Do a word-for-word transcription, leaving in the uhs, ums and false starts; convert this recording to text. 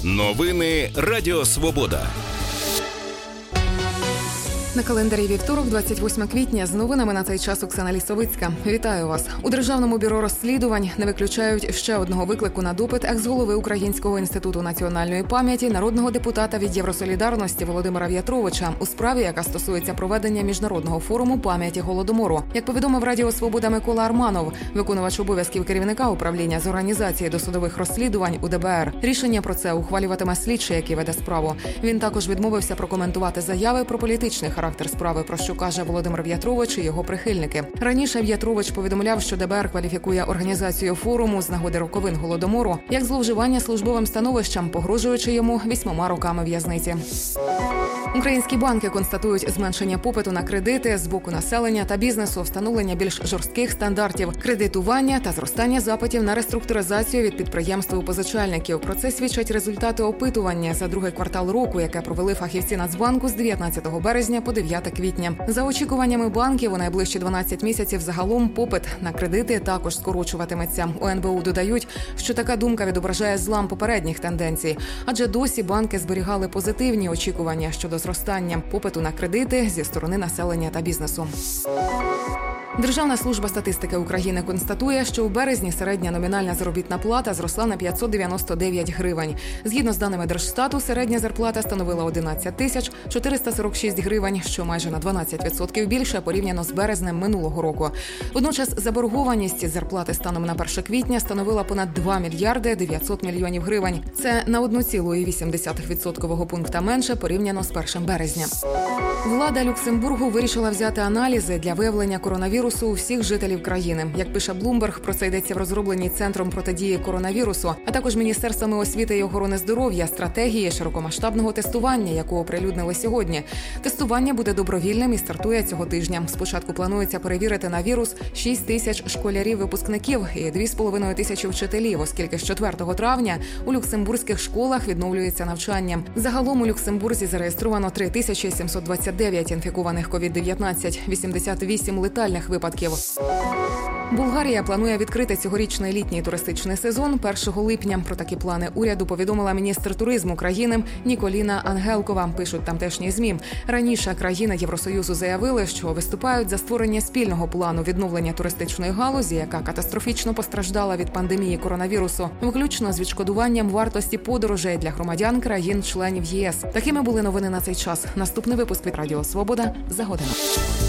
Новини Радіо Свобода. На календарі вівторок, двадцять восьмого квітня, з новинами на цей час Оксана Лісовицька. Вітаю вас. У Державному бюро розслідувань не виключають ще одного виклику на допит екс-голови Українського інституту національної пам'яті, народного депутата від Євросолідарності Володимира В'ятровича у справі, яка стосується проведення міжнародного форуму пам'яті Голодомору. Як повідомив Радіо Свобода Микола Арманов, виконувач обов'язків керівника управління з організації досудових розслідувань у Де Бе Ер, рішення про це ухвалюватиме слідчий, який веде справу. Він також відмовився прокоментувати заяви про політичний характер справи, про що каже Володимир В'ятрович і його прихильники. Раніше В'ятрович повідомляв, що Де Бе Ер кваліфікує організацію форуму з нагоди роковин Голодомору як зловживання службовим становищем, погрожуючи йому вісьмома роками в'язниці. Українські банки констатують зменшення попиту на кредити з боку населення та бізнесу, встановлення більш жорстких стандартів кредитування та зростання запитів на реструктуризацію від підприємств і позичальників. Про це свідчать результати опитування за другий квартал року, яке провели фахівці Нацбанку з дев'ятнадцятого березня по дев'яте квітня. За очікуваннями банків, у найближчі дванадцять місяців загалом попит на кредити також скорочуватиметься. У ен бе у додають, що така думка відображає злам попередніх тенденцій, адже досі банки зберігали позитивні очікування щодо зростання попиту на кредити зі сторони населення та бізнесу. Державна служба статистики України констатує, що у березні середня номінальна заробітна плата зросла на п'ятсот дев'яносто дев'ять гривень. Згідно з даними Держстату, середня зарплата становила одинадцять тисяч чотириста сорок шість гривень, що майже на дванадцять відсотків більше порівняно з березнем минулого року. Водночас заборгованість із зарплати станом на перше квітня становила понад два мільярди дев'ятсот мільйонів гривень. Це на одну цілу вісім десятих відсоткового пункта менше порівняно з першим березня. Влада Люксембургу вирішила взяти аналізи для виявлення коронавірусу у всіх жителів країни. Як пише Bloomberg, про це йдеться в розробленій Центром протидії коронавірусу, а також Міністерствами освіти і охорони здоров'я стратегії широкомасштабного тестування, яку оприлюднили сьогодні. Тестування буде добровільним і стартує цього тижня. Спочатку планується перевірити на вірус шість тисяч школярів-випускників і дві з половиною тисячі вчителів, оскільки з четвертого травня у люксембурзьких школах відновлюється навчання. Загалом у Люксембурзі зареєстровано три тисячі сімсот двадцять дев'ять інфікованих ковід дев'ятнадцять, вісімдесят вісім летальних випадків. Булгарія планує відкрити цьогорічний літній туристичний сезон першого липня. Про такі плани уряду повідомила міністр туризму країни Ніколіна Ангелкова, пишуть тамтешні ЗМІ. Раніше країни Євросоюзу заявили, що виступають за створення спільного плану відновлення туристичної галузі, яка катастрофічно постраждала від пандемії коронавірусу, включно з відшкодуванням вартості подорожей для громадян країн-членів Є Ес. Такими були новини на цей час. Наступний випуск від Радіо Свобода за годину.